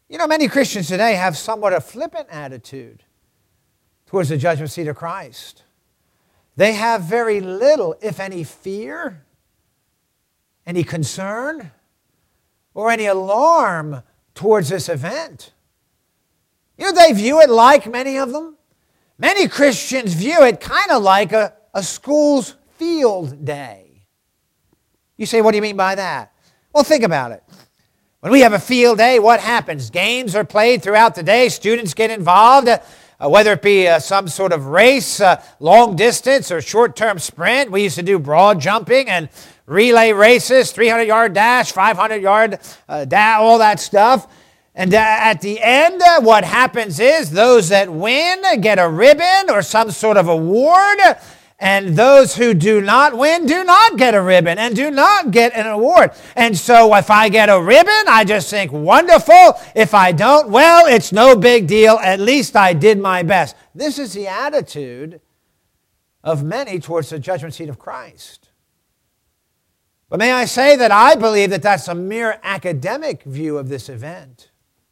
You know, many Christians today have somewhat a flippant attitude towards the judgment seat of Christ. They have very little, if any, fear, any concern, or any alarm towards this event. You know, they view it like, many of them, many Christians view it kind of like a school's field day. You say, what do you mean by that? Well, think about it. When we have a field day, what happens? Games are played throughout the day. Students get involved, whether it be some sort of race, long distance or short-term sprint. We used to do broad jumping and relay races, 300-yard dash, 500-yard dash, all that stuff. And at the end, what happens is those that win get a ribbon or some sort of award, and those who do not win do not get a ribbon and do not get an award. And so if I get a ribbon, I just think, wonderful. If I don't, well, it's no big deal. At least I did my best. This is the attitude of many towards the judgment seat of Christ. But may I say that I believe that that's a mere academic view of this event.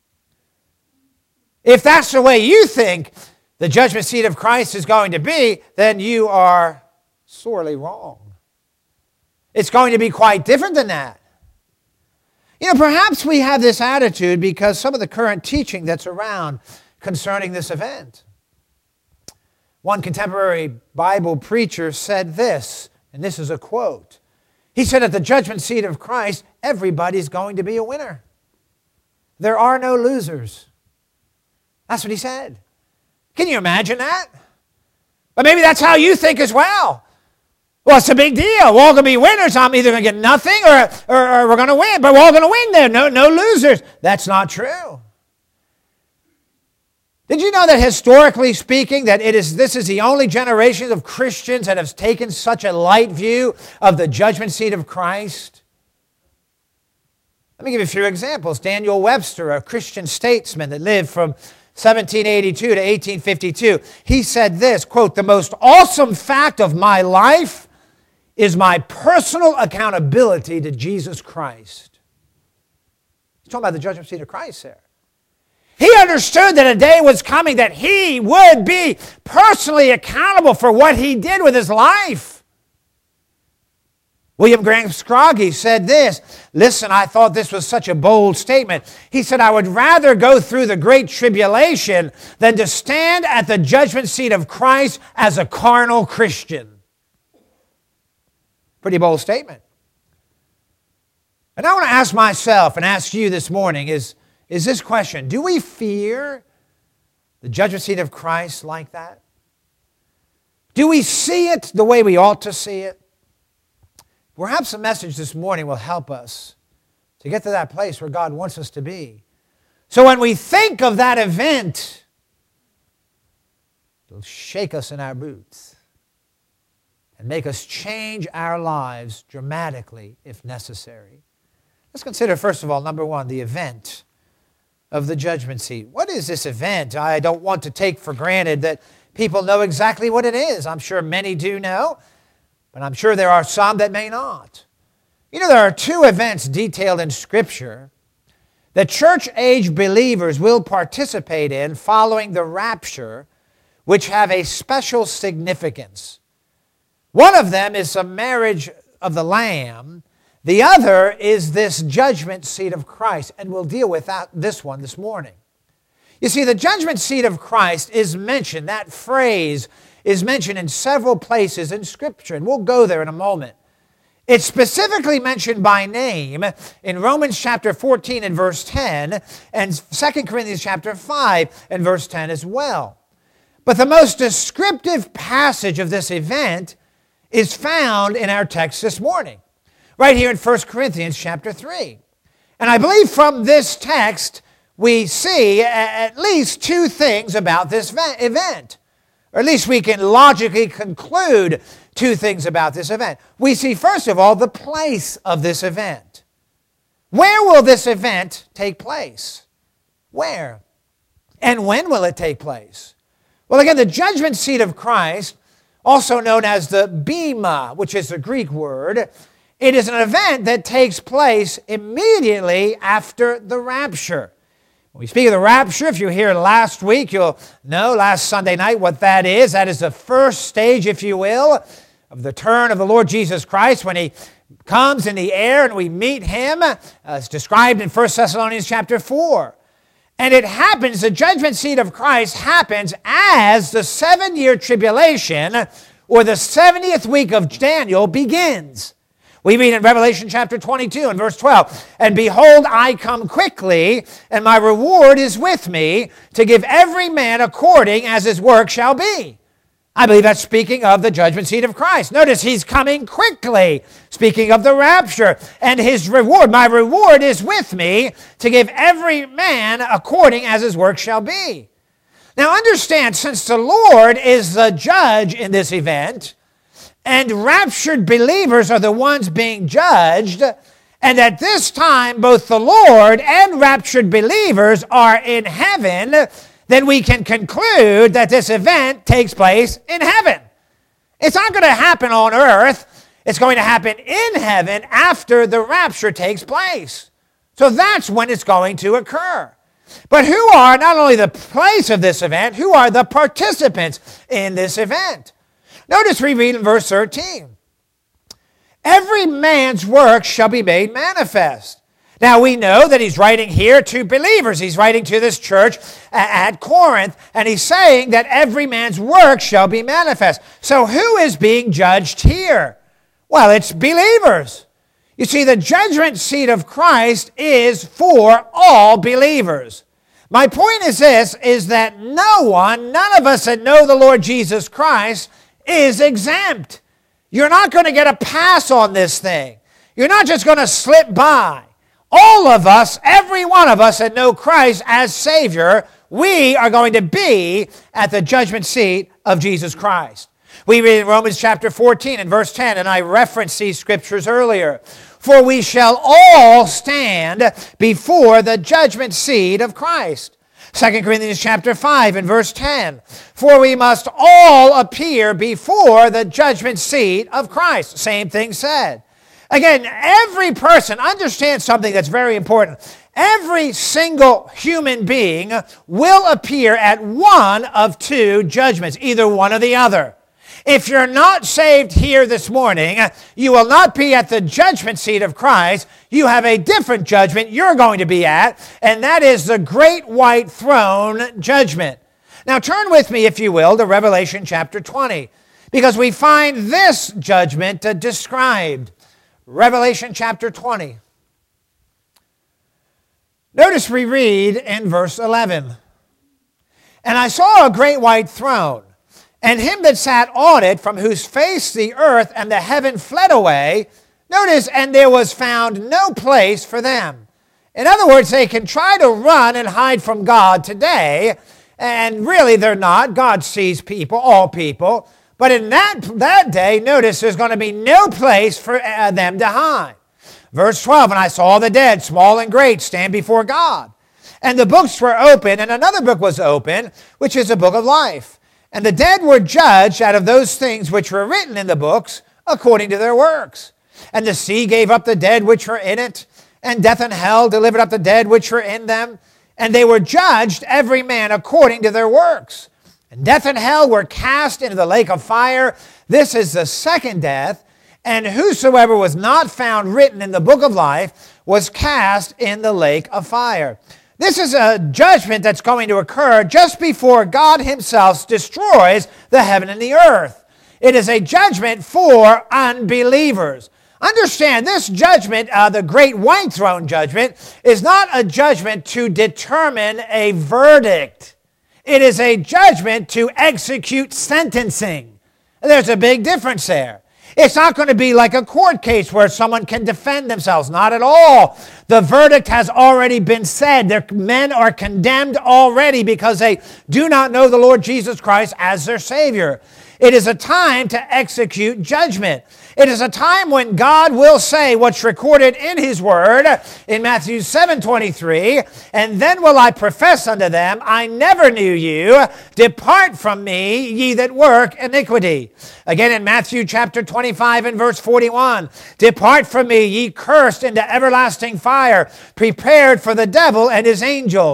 If that's the way you think the judgment seat of Christ is going to be, then you are sorely wrong. It's going to be quite different than that. You know, perhaps we have this attitude because some of the current teaching that's around concerning this event. One contemporary Bible preacher said this, and this is a quote. He said, at the judgment seat of Christ, everybody's going to be a winner. There are no losers. That's what he said. Can you imagine that? But maybe that's how you think as well. Well, it's a big deal. We're all going to be winners. I'm either going to get nothing or we're going to win. But we're all going to win there. No losers. That's not true. Did you know that historically speaking, that this is the only generation of Christians that have taken such a light view of the judgment seat of Christ? Let me give you a few examples. Daniel Webster, a Christian statesman that lived from 1782 to 1852, he said this, quote, the most awesome fact of my life is my personal accountability to Jesus Christ. He's talking about the judgment seat of Christ there. He understood that a day was coming that he would be personally accountable for what he did with his life. William Graham Scroggie said this. Listen, I thought this was such a bold statement. He said, I would rather go through the great tribulation than to stand at the judgment seat of Christ as a carnal Christian. Pretty bold statement. And I want to ask myself and ask you this morning is this question. Do we fear the judgment seat of Christ like that? Do we see it the way we ought to see it? Perhaps the message this morning will help us to get to that place where God wants us to be. So when we think of that event, it'll shake us in our boots and make us change our lives dramatically if necessary. Let's consider, first of all, number one, the event of the judgment seat. What is this event? I don't want to take for granted that people know exactly what it is. I'm sure many do know. But I'm sure there are some that may not. You know, there are two events detailed in Scripture that church-age believers will participate in following the rapture, which have a special significance. One of them is the marriage of the Lamb. The other is this judgment seat of Christ, and we'll deal with this one this morning. You see, the judgment seat of Christ is mentioned, that phrase is mentioned in several places in Scripture, and we'll go there in a moment. It's specifically mentioned by name in Romans chapter 14 and verse 10, and 2 Corinthians chapter 5 and verse 10 as well. But the most descriptive passage of this event is found in our text this morning, right here in 1 Corinthians chapter 3. And I believe from this text we see at least two things about this event. Or at least we can logically conclude two things about this event. We see, first of all, the place of this event. Where will this event take place? Where? And when will it take place? Well, again, the judgment seat of Christ, also known as the bema, which is a Greek word, it is an event that takes place immediately after the rapture. When we speak of the rapture, if you were here last week, you'll know last Sunday night what that is. That is the first stage, if you will, of the turn of the Lord Jesus Christ when He comes in the air and we meet Him, as described in 1 Thessalonians chapter 4. And it happens, the judgment seat of Christ happens as the 7-year tribulation or the 70th week of Daniel begins. We read in Revelation chapter 22 and verse 12, "And behold, I come quickly, and my reward is with me, to give every man according as his work shall be." I believe that's speaking of the judgment seat of Christ. Notice He's coming quickly, speaking of the rapture, and His reward. My reward is with me to give every man according as his work shall be. Now understand, since the Lord is the judge in this event, and raptured believers are the ones being judged, and at this time both the Lord and raptured believers are in heaven, then we can conclude that this event takes place in heaven. It's not going to happen on earth. It's going to happen in heaven after the rapture takes place. So that's when it's going to occur. But who are not only the place of this event, who are the participants in this event? Notice we read in verse 13, "Every man's work shall be made manifest." Now we know that he's writing here to believers. He's writing to this church at Corinth, and he's saying that every man's work shall be manifest. So who is being judged here? Well, it's believers. You see, the judgment seat of Christ is for all believers. My point is this, is that none of us that know the Lord Jesus Christ is exempt. You're not going to get a pass on this thing. You're not just going to slip by. All of us, every one of us that know Christ as Savior, we are going to be at the judgment seat of Jesus Christ. We read in Romans chapter 14 and verse 10, and I referenced these scriptures earlier. "For we shall all stand before the judgment seat of Christ." 2 Corinthians chapter 5 and verse 10. "For we must all appear before the judgment seat of Christ." Same thing said. Again, every person, understands something that's very important. Every single human being will appear at one of two judgments, either one or the other. If you're not saved here this morning, you will not be at the judgment seat of Christ. You have a different judgment you're going to be at, and that is the great white throne judgment. Now turn with me, if you will, to Revelation chapter 20, because we find this judgment described. Revelation chapter 20. Notice we read in verse 11, "And I saw a great white throne, and him that sat on it, from whose face the earth and the heaven fled away." Notice, "and there was found no place for them." In other words, they can try to run and hide from God today, and really they're not. God sees people, all people. But in that day, notice there's going to be no place for them to hide. Verse 12, "And I saw the dead, small and great, stand before God. And the books were open, and another book was open, which is the book of life. And the dead were judged out of those things which were written in the books, according to their works. And the sea gave up the dead which were in it, and death and hell delivered up the dead which were in them. And they were judged, every man according to their works. And death and hell were cast into the lake of fire. This is the second death. And whosoever was not found written in the book of life was cast in the lake of fire." This is a judgment that's going to occur just before God Himself destroys the heaven and the earth. It is a judgment for unbelievers. Understand, this judgment, the great white throne judgment, is not a judgment to determine a verdict. It is a judgment to execute sentencing. There's a big difference there. It's not going to be like a court case where someone can defend themselves. Not at all. The verdict has already been said. Their men are condemned already because they do not know the Lord Jesus Christ as their Savior. It is a time to execute judgment. It is a time when God will say what's recorded in His Word in Matthew 7:23, "And then will I profess unto them, I never knew you. Depart from me, ye that work iniquity." Again in Matthew chapter 25 and verse 41, "Depart from me, ye cursed, into everlasting fire, prepared for the devil and his angels."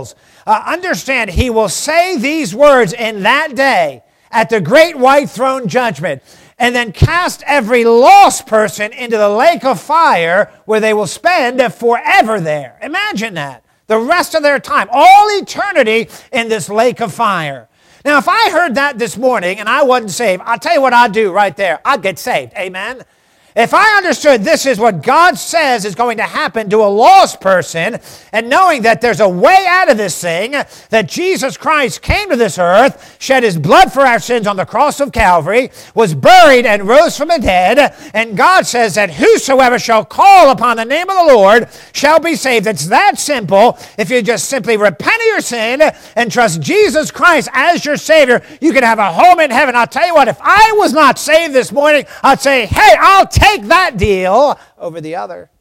understand, he will say these words in that day at the great white throne judgment, and then cast every lost person into the lake of fire where they will spend forever there. Imagine that. The rest of their time, all eternity in this lake of fire. Now, if I heard that this morning and I wasn't saved, I'll tell you what I'd do right there. I'd get saved. Amen? If I understood this is what God says is going to happen to a lost person, and knowing that there's a way out of this thing, that Jesus Christ came to this earth, shed his blood for our sins on the cross of Calvary, was buried and rose from the dead, and God says that whosoever shall call upon the name of the Lord shall be saved. It's that simple. If you just simply repent of your sin and trust Jesus Christ as your Savior, you can have a home in heaven. I'll tell you what, if I was not saved this morning, I'd say, hey, I'll take that deal over the other.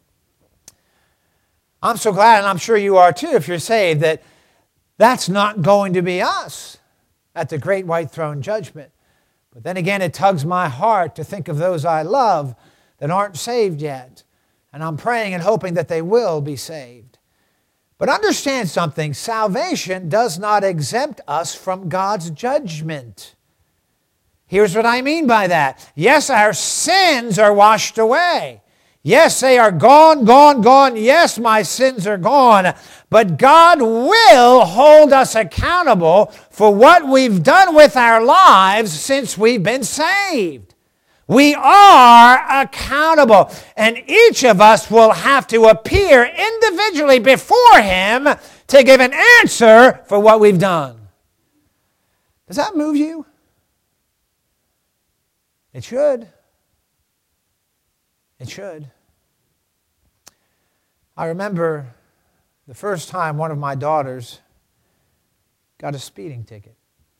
I'm so glad, and I'm sure you are too, if you're saved, that that's not going to be us at the great white throne judgment. But then again, it tugs my heart to think of those I love that aren't saved yet. And I'm praying and hoping that they will be saved. But understand something, salvation does not exempt us from God's judgment. Here's what I mean by that. Yes, our sins are washed away. Yes, they are gone, gone, gone. Yes, my sins are gone. But God will hold us accountable for what we've done with our lives since we've been saved. We are accountable. And each of us will have to appear individually before Him to give an answer for what we've done. Does that move you? It should. It should. I remember the first time one of my daughters got a speeding ticket.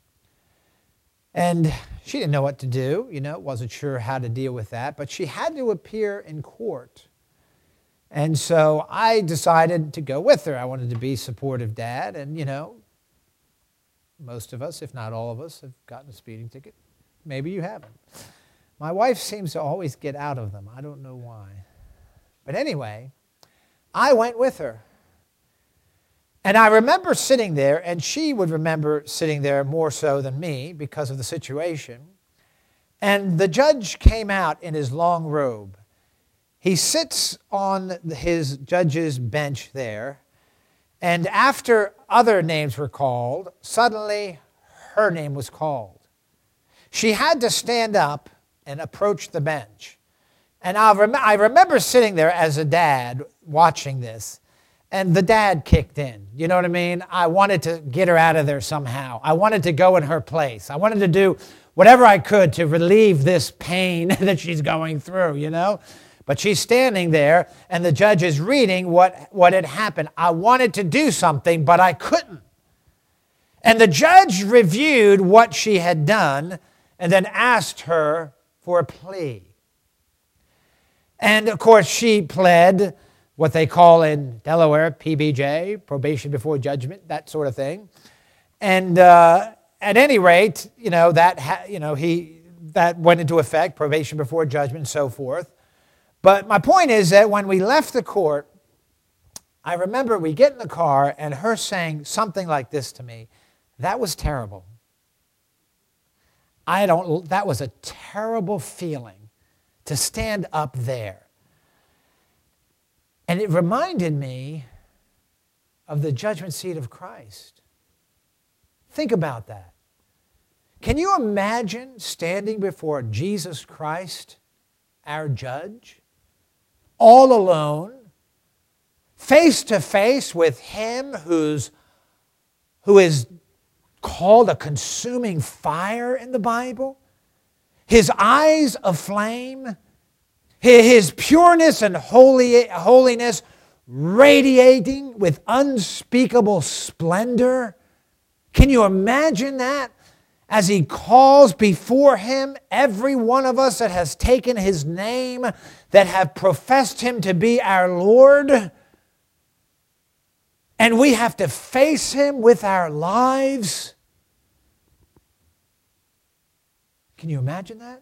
And she didn't know what to do, wasn't sure how to deal with that, but she had to appear in court. And so I decided to go with her. I wanted to be supportive dad, and most of us, if not all of us, have gotten a speeding ticket. Maybe you haven't. My wife seems to always get out of them. I don't know why. But anyway, I went with her. And I remember sitting there, and she would remember sitting there more so than me because of the situation. And the judge came out in his long robe. He sits on his judge's bench there, and after other names were called, suddenly her name was called. She had to stand up and approach the bench. And I remember sitting there as a dad watching this, and the dad kicked in. You know what I mean? I wanted to get her out of there somehow. I wanted to go in her place. I wanted to do whatever I could to relieve this pain that she's going through, But she's standing there, and the judge is reading what had happened. I wanted to do something, but I couldn't. And the judge reviewed what she had done and then asked her for a plea. And of course, she pled what they call in Delaware PBJ, probation before judgment, that sort of thing. And at any rate, that went into effect, probation before judgment, and so forth. But my point is that when we left the court, I remember we get in the car and her saying something like this to me: "That was terrible. That was a terrible feeling to stand up there." And it reminded me of the judgment seat of Christ. Think about that. Can you imagine standing before Jesus Christ, our judge, all alone, face to face with Him who is called a consuming fire in the Bible? His eyes of flame, His pureness and holiness radiating with unspeakable splendor. Can you imagine that? As He calls before Him every one of us that has taken His name, that have professed Him to be our Lord. And we have to face Him with our lives. Can you imagine that?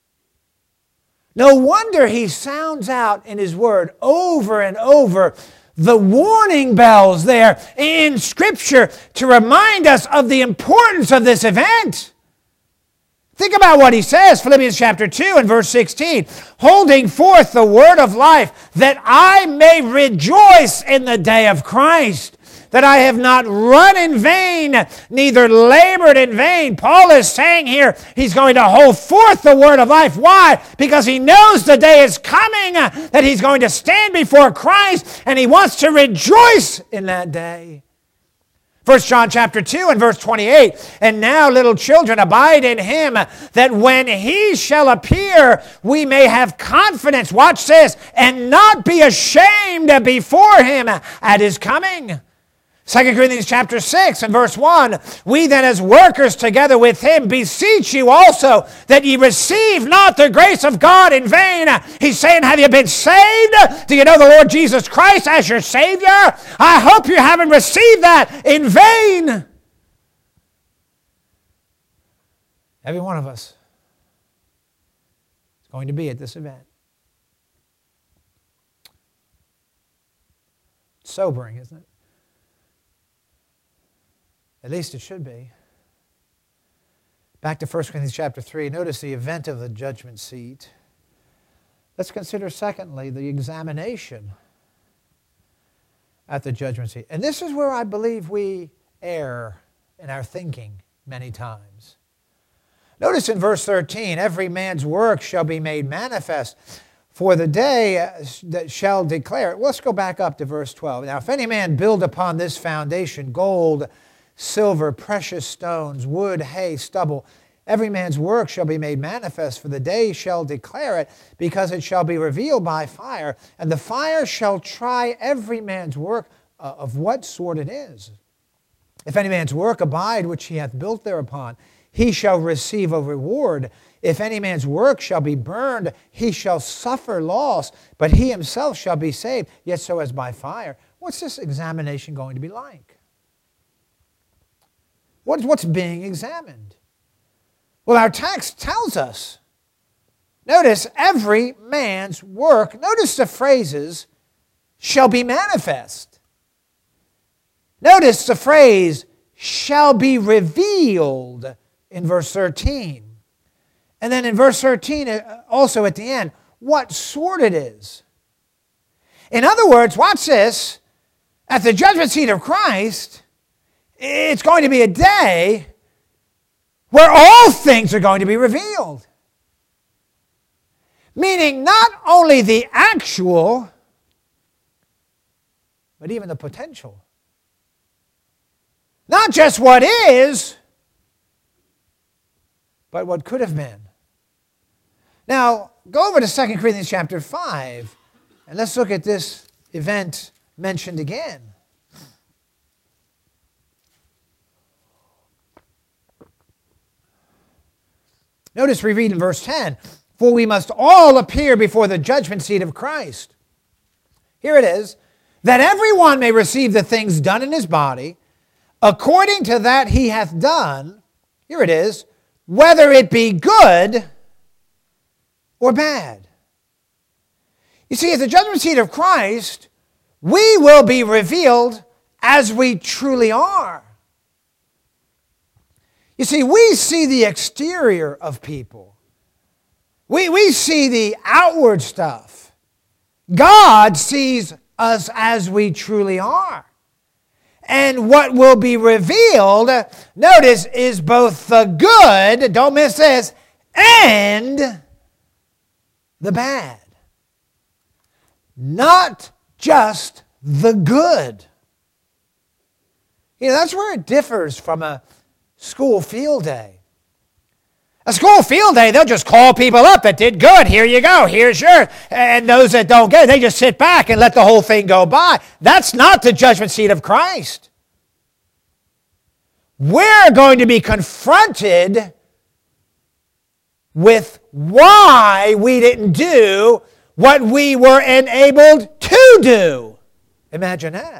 No wonder He sounds out in His Word over and over, the warning bells there in Scripture to remind us of the importance of this event. Think about what he says, Philippians chapter 2 and verse 16. Holding forth the word of life, that I may rejoice in the day of Christ, that I have not run in vain, neither labored in vain. Paul is saying here he's going to hold forth the word of life. Why? Because he knows the day is coming that he's going to stand before Christ, and he wants to rejoice in that day. 1 John chapter 2 and verse 28, and now, little children, abide in him, that when he shall appear, we may have confidence, watch this, and not be ashamed before him at his coming. 2 Corinthians chapter 6 and verse 1, we then as workers together with him beseech you also that ye receive not the grace of God in vain. He's saying, have you been saved? Do you know the Lord Jesus Christ as your Savior? I hope you haven't received that in vain. Every one of us is going to be at this event. It's sobering, isn't it? At least it should be. Back to 1 Corinthians chapter 3. Notice the event of the judgment seat. Let's consider, secondly, the examination at the judgment seat. And this is where I believe we err in our thinking many times. Notice in verse 13, every man's work shall be made manifest, for the day that shall declare it. Let's go back up to verse 12. Now, if any man build upon this foundation gold, silver, precious stones, wood, hay, stubble, every man's work shall be made manifest, for the day shall declare it, because it shall be revealed by fire, and the fire shall try every man's work of what sort it is. If any man's work abide which he hath built thereupon, he shall receive a reward. If any man's work shall be burned, he shall suffer loss, but he himself shall be saved, yet so as by fire. What's this examination going to be like? What's being examined? Well, our text tells us. Notice every man's work. Notice the phrases, shall be manifest. Notice the phrase, shall be revealed in verse 13. And then in verse 13, also at the end, what sort it is. In other words, watch this. At the judgment seat of Christ, it's going to be a day where all things are going to be revealed. Meaning not only the actual, but even the potential. Not just what is, but what could have been. Now, go over to 2 Corinthians chapter 5, and let's look at this event mentioned again. Notice we read in verse 10, for we must all appear before the judgment seat of Christ. Here it is, that everyone may receive the things done in his body, according to that he hath done, here it is, whether it be good or bad. You see, at the judgment seat of Christ, we will be revealed as we truly are. You see, we see the exterior of people. We see the outward stuff. God sees us as we truly are. And what will be revealed, notice, is both the good, don't miss this, and the bad. Not just the good. You know, that's where it differs from a school field day. A school field day, they'll just call people up that did good. Here you go, here's yours. And those that don't get it, they just sit back and let the whole thing go by. That's not the judgment seat of Christ. We're going to be confronted with why we didn't do what we were enabled to do. Imagine that.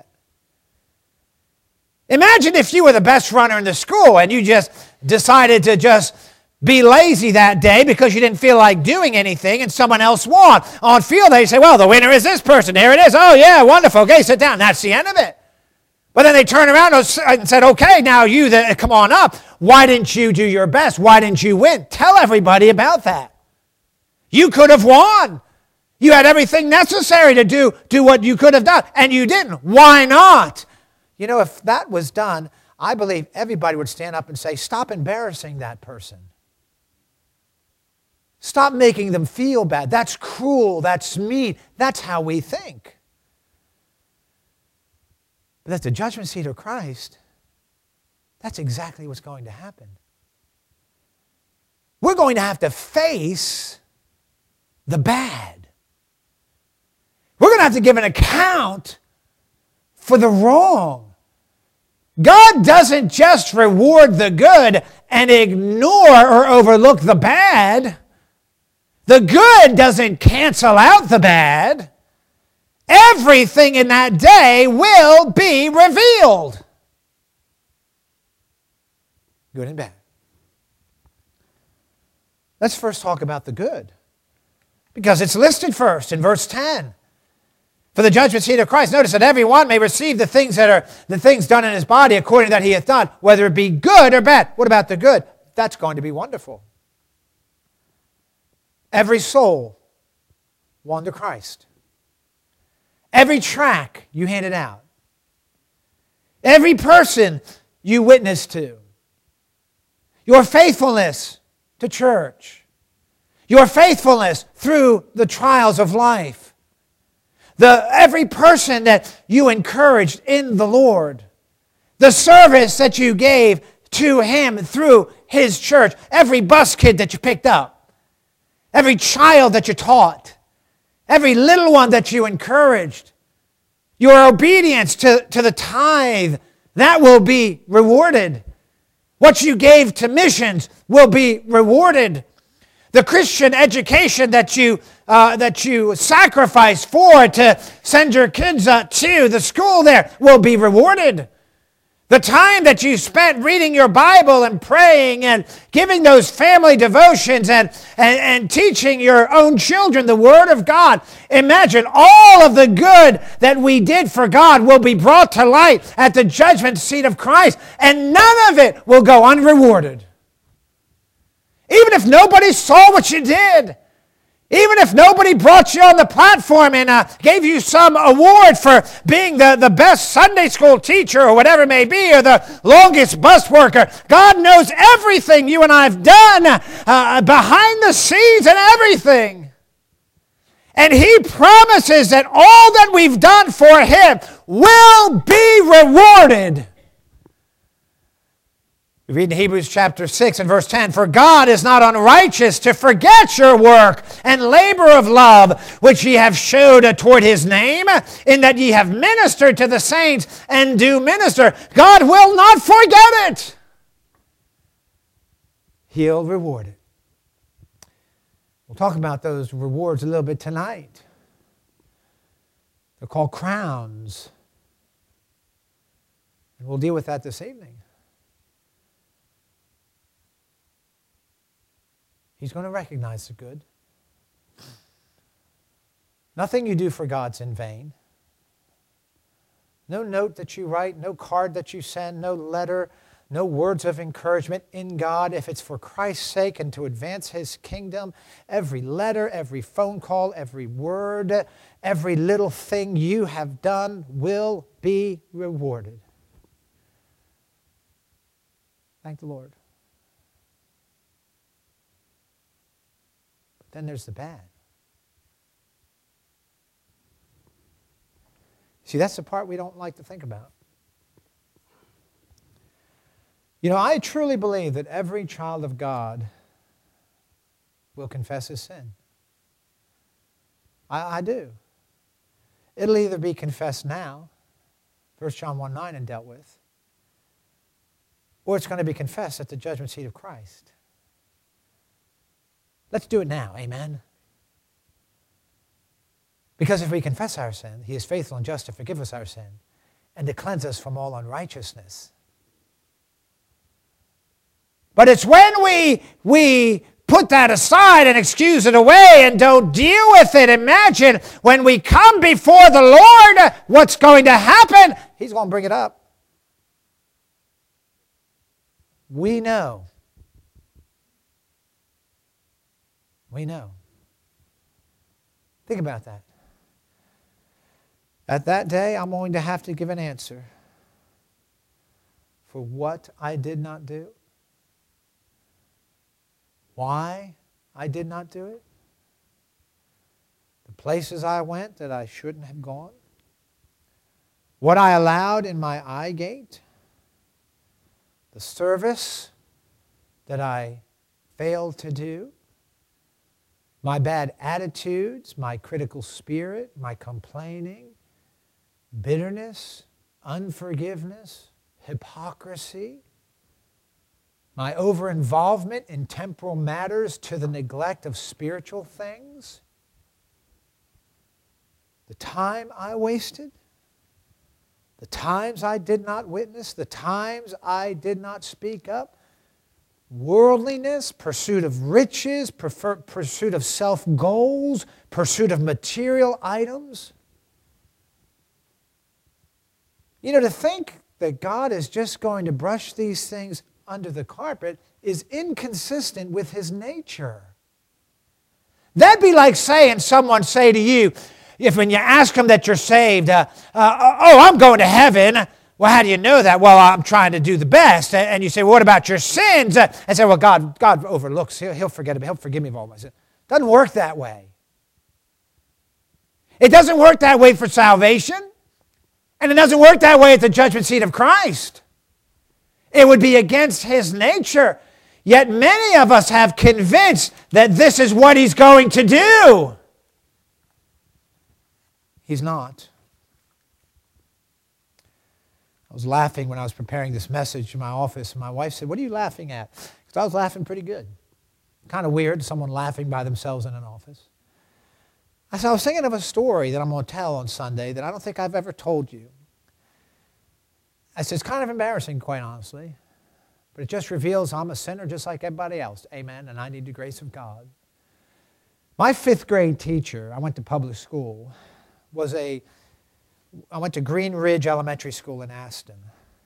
Imagine if you were the best runner in the school and you just decided to just be lazy that day because you didn't feel like doing anything and someone else won. On field day, you say, well, the winner is this person. There it is. Oh, yeah, wonderful. Okay, sit down. That's the end of it. But then they turn around and said, okay, now you, come on up. Why didn't you do your best? Why didn't you win? Tell everybody about that. You could have won. You had everything necessary to do what you could have done, and you didn't. Why not? You know, if that was done, I believe everybody would stand up and say, stop embarrassing that person. Stop making them feel bad. That's cruel. That's mean. That's how we think. But at the judgment seat of Christ, that's exactly what's going to happen. We're going to have to face the bad. We're going to have to give an account for the wrong. God doesn't just reward the good and ignore or overlook the bad. The good doesn't cancel out the bad. Everything in that day will be revealed. Good and bad. Let's first talk about the good, because it's listed first in verse 10. For the judgment seat of Christ, notice that every one may receive the things that are the things done in his body according to that he hath done, whether it be good or bad. What about the good? That's going to be wonderful. Every soul won to Christ. Every tract you handed out. Every person you witnessed to. Your faithfulness to church. Your faithfulness through the trials of life. Every person that you encouraged in the Lord. The service that you gave to Him through His church. Every bus kid that you picked up. Every child that you taught. Every little one that you encouraged. Your obedience to the tithe, that will be rewarded. What you gave to missions will be rewarded. The Christian education that you sacrifice for to send your kids to the school there will be rewarded. The time that you spent reading your Bible and praying and giving those family devotions and teaching your own children the Word of God. Imagine all of the good that we did for God will be brought to light at the judgment seat of Christ, and none of it will go unrewarded. Even if nobody saw what you did, even if nobody brought you on the platform and gave you some award for being the best Sunday school teacher or whatever it may be, or the longest bus worker, God knows everything you and I have done behind the scenes and everything. And He promises that all that we've done for Him will be rewarded. We read in Hebrews chapter 6 and verse 10, for God is not unrighteous to forget your work and labor of love, which ye have showed toward His name, in that ye have ministered to the saints and do minister. God will not forget it. He'll reward it. We'll talk about those rewards a little bit tonight. They're called crowns. And we'll deal with that this evening. He's going to recognize the good. Nothing you do for God's in vain. No note that you write, no card that you send, no letter, no words of encouragement in God. If it's for Christ's sake and to advance His kingdom, every letter, every phone call, every word, every little thing you have done will be rewarded. Thank the Lord. Then there's the bad. See, that's the part we don't like to think about. You know, I truly believe that every child of God will confess his sin. I do. It'll either be confessed now, 1 John 1:9 and dealt with, or it's going to be confessed at the judgment seat of Christ. Let's do it now, amen? Because if we confess our sin, He is faithful and just to forgive us our sin and to cleanse us from all unrighteousness. But it's when we put that aside and excuse it away and don't deal with it. Imagine when we come before the Lord, what's going to happen? He's going to bring it up. We know. We know. Think about that. At that day, I'm going to have to give an answer for what I did not do, why I did not do it, the places I went that I shouldn't have gone, what I allowed in my eye gate, the service that I failed to do, my bad attitudes, my critical spirit, my complaining, bitterness, unforgiveness, hypocrisy, my over-involvement in temporal matters to the neglect of spiritual things, the time I wasted, the times I did not witness, the times I did not speak up, worldliness, pursuit of riches, pursuit of self-goals, pursuit of material items. You know, to think that God is just going to brush these things under the carpet is inconsistent with His nature. That'd be like someone say to you, if when you ask them that you're saved, I'm going to heaven. Well, how do you know that? Well, I'm trying to do the best. And you say, well, what about your sins? And say, well, God overlooks. He'll forget. He'll forgive me of all my sins. It doesn't work that way. It doesn't work that way for salvation. And it doesn't work that way at the judgment seat of Christ. It would be against His nature. Yet many of us have convinced that this is what He's going to do. He's not. I was laughing when I was preparing this message in my office, and my wife said, what are you laughing at? Because I was laughing pretty good. Kind of weird, someone laughing by themselves in an office. I said, I was thinking of a story that I'm going to tell on Sunday that I don't think I've ever told you. I said, it's kind of embarrassing, quite honestly, but it just reveals I'm a sinner just like everybody else. Amen, and I need the grace of God. My 5th grade teacher, I went to public school, I went to Green Ridge Elementary School in Aston.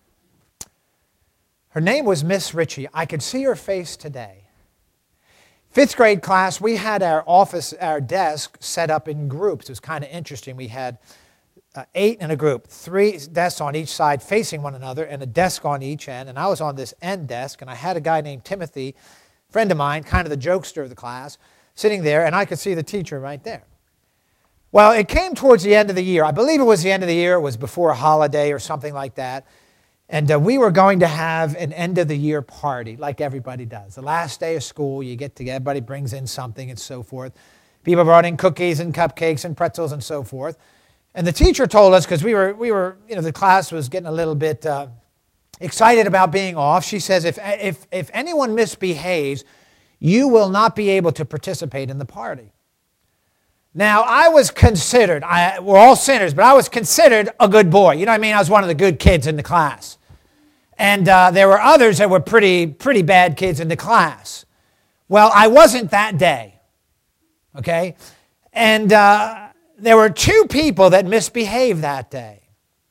Her name was Miss Ritchie. I could see her face today. 5th grade class, we had our desk set up in groups. It was kind of interesting. We had 8 in a group, 3 desks on each side facing one another, and a desk on each end. And I was on this end desk, and I had a guy named Timothy, friend of mine, kind of the jokester of the class, sitting there, and I could see the teacher right there. Well, it came towards the end of the year. I believe it was the end of the year. It was before a holiday or something like that. And we were going to have an end-of-the-year party, like everybody does. The last day of school, you get together, everybody brings in something and so forth. People brought in cookies and cupcakes and pretzels and so forth. And the teacher told us, because we were, the class was getting a little bit excited about being off. She says, if anyone misbehaves, you will not be able to participate in the party. Now, I was considered, we're all sinners, but I was considered a good boy. You know what I mean? I was one of the good kids in the class. And there were others that were pretty bad kids in the class. Well, I wasn't that day, okay? And there were 2 people that misbehaved that day.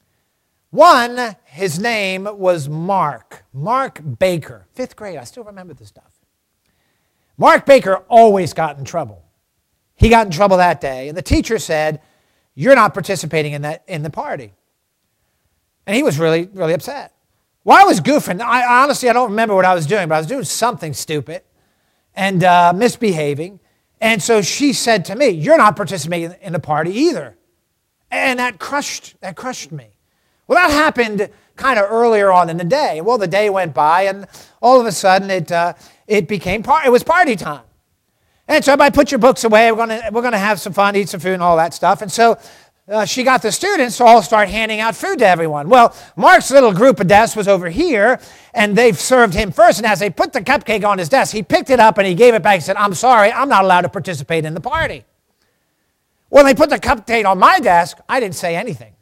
One, his name was Mark Baker. 5th grade, I still remember this stuff. Mark Baker always got in trouble. He got in trouble that day, and the teacher said, you're not participating in the party. And he was really, really upset. Well, I was goofing. Honestly, I don't remember what I was doing, but I was doing something stupid and misbehaving. And so she said to me, you're not participating in the party either. And that crushed me. Well, that happened kind of earlier on in the day. Well, the day went by, and all of a sudden it was party time. And so everybody put your books away. We're going to have some fun, eat some food and all that stuff. And so she got the students to all start handing out food to everyone. Well, Mark's little group of desks was over here, and they've served him first. And as they put the cupcake on his desk, he picked it up and he gave it back and said, I'm sorry, I'm not allowed to participate in the party. When they put the cupcake on my desk, I didn't say anything.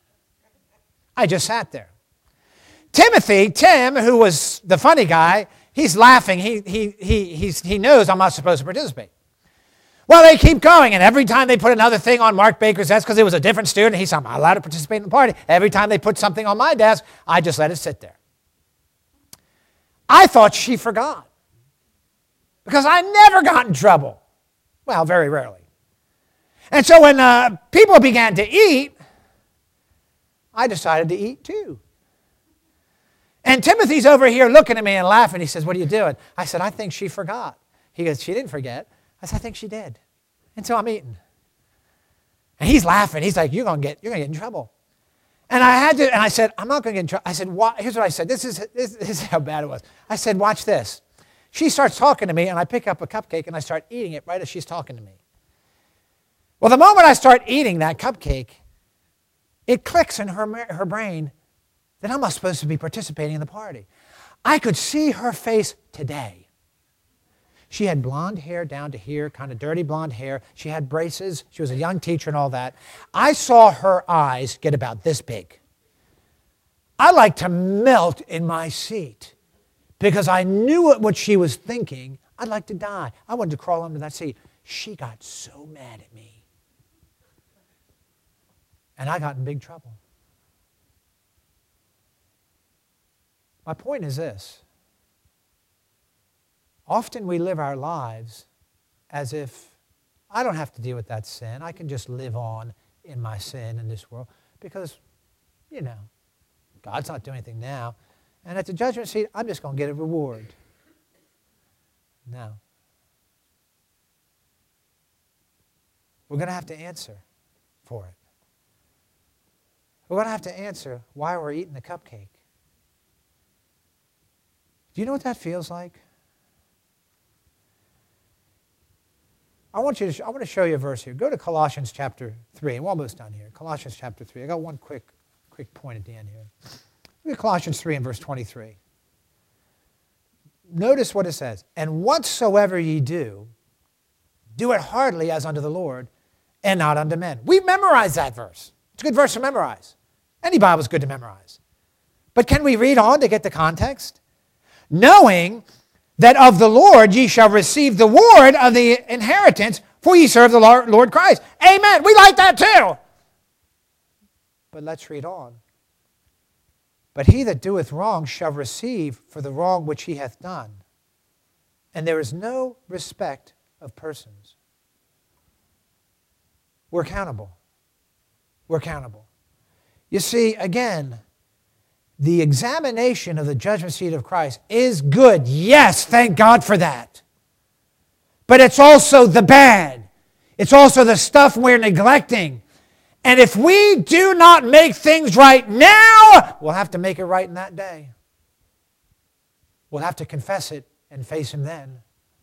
I just sat there. Tim, who was the funny guy, He's laughing. He knows I'm not supposed to participate. Well, they keep going, and every time they put another thing on Mark Baker's desk, because it was a different student, he said, I'm not allowed to participate in the party. Every time they put something on my desk, I just let it sit there. I thought she forgot, because I never got in trouble. Well, very rarely. And so when people began to eat, I decided to eat too. And Timothy's over here looking at me and laughing. He says, what are you doing? I said, I think she forgot. He goes, she didn't forget. I said, I think she did. And so I'm eating. And he's laughing. He's like, you're going to get in trouble. And I said, I'm not going to get in trouble. I said, here's what I said. This is how bad it was. I said, watch this. She starts talking to me, and I pick up a cupcake, and I start eating it right as she's talking to me. Well, the moment I start eating that cupcake, it clicks in her brain that I'm not supposed to be participating in the party. I could see her face today. She had blonde hair down to here, kind of dirty blonde hair. She had braces. She was a young teacher and all that. I saw her eyes get about this big. I like to melt in my seat because I knew what she was thinking. I'd like to die. I wanted to crawl under that seat. She got so mad at me. And I got in big trouble. My point is this. Often we live our lives as if I don't have to deal with that sin. I can just live on in my sin in this world because, God's not doing anything now. And at the judgment seat, I'm just going to get a reward. No. We're going to have to answer for it. We're going to have to answer why we're eating the cupcake. Do you know what that feels like? I want to show you a verse here. Go to Colossians chapter 3. I'm almost done here. Colossians chapter 3. I got one quick point at the end here. Look at Colossians 3 and verse 23. Notice what it says. And whatsoever ye do, do it heartily as unto the Lord and not unto men. We've memorized that verse. It's a good verse to memorize. Any Bible is good to memorize. But can we read on to get the context? Knowing that of the Lord ye shall receive the reward of the inheritance, for ye serve the Lord Christ. Amen. We like that too. But let's read on. But he that doeth wrong shall receive for the wrong which he hath done. And there is no respect of persons. We're accountable. We're accountable. You see, again, the examination of the judgment seat of Christ is good. Yes, thank God for that. But it's also the bad. It's also the stuff we're neglecting. And if we do not make things right now, we'll have to make it right in that day. We'll have to confess it and face Him then.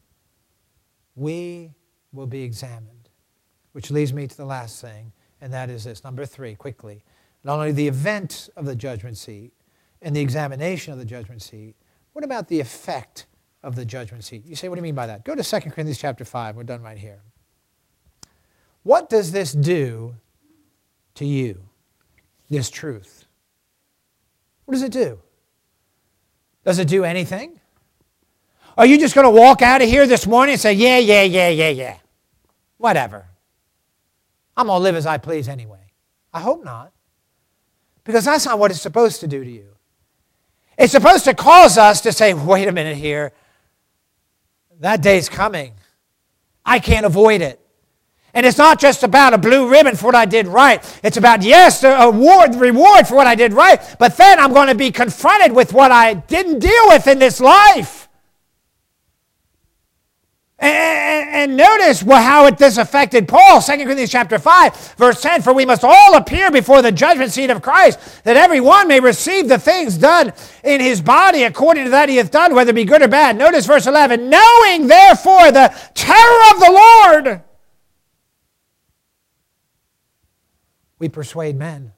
We will be examined. Which leads me to the last thing, and that is this. Number 3, quickly. Not only the event of the judgment seat, and the examination of the judgment seat, what about the effect of the judgment seat? You say, what do you mean by that? Go to 2 Corinthians chapter 5. We're done right here. What does this do to you, this truth? What does it do? Does it do anything? Are you just going to walk out of here this morning and say, yeah, whatever. I'm going to live as I please anyway. I hope not. Because that's not what it's supposed to do to you. It's supposed to cause us to say, wait a minute here. That day's coming. I can't avoid it. And it's not just about a blue ribbon for what I did right. It's about, yes, the reward for what I did right, but then I'm going to be confronted with what I didn't deal with in this life. And notice how this affected Paul. 2 Corinthians chapter 5, verse 10, for we must all appear before the judgment seat of Christ, that every one may receive the things done in his body according to that he hath done, whether it be good or bad. Notice verse 11, knowing therefore the terror of the Lord, we persuade men.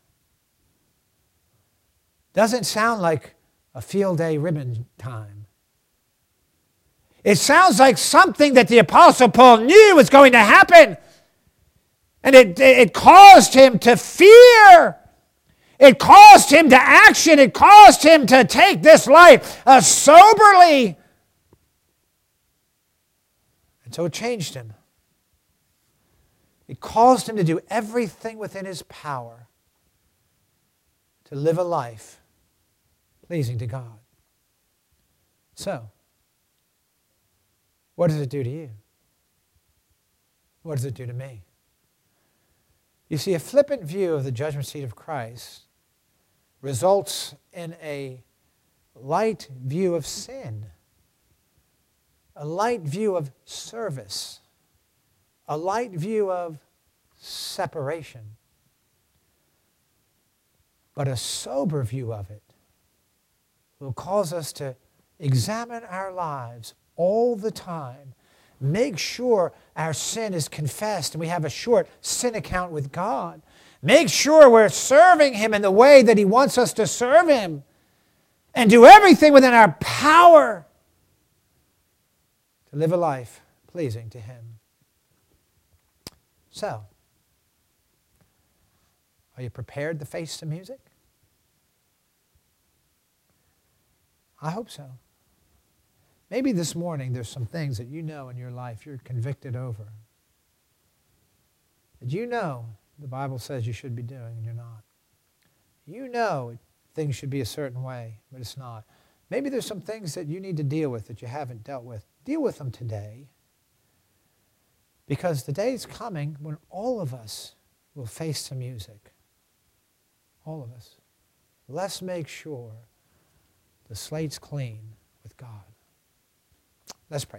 Doesn't sound like a field day ribbon time. It sounds like something that the Apostle Paul knew was going to happen. And it caused him to fear. It caused him to action. It caused him to take this life soberly. So it changed him. It caused him to do everything within his power to live a life pleasing to God. So, what does it do to you? What does it do to me? You see, a flippant view of the judgment seat of Christ results in a light view of sin, a light view of service, a light view of separation. But a sober view of it will cause us to examine our lives all the time, make sure our sin is confessed and we have a short sin account with God. Make sure we're serving Him in the way that He wants us to serve Him, and do everything within our power to live a life pleasing to Him. So, are you prepared to face the music? I hope so. Maybe this morning there's some things that you know in your life you're convicted over, that you know the Bible says you should be doing and you're not. You know things should be a certain way, but it's not. Maybe there's some things that you need to deal with that you haven't dealt with. Deal with them today, because the day is coming when all of us will face the music. All of us. Let's make sure the slate's clean with God. Let's pray.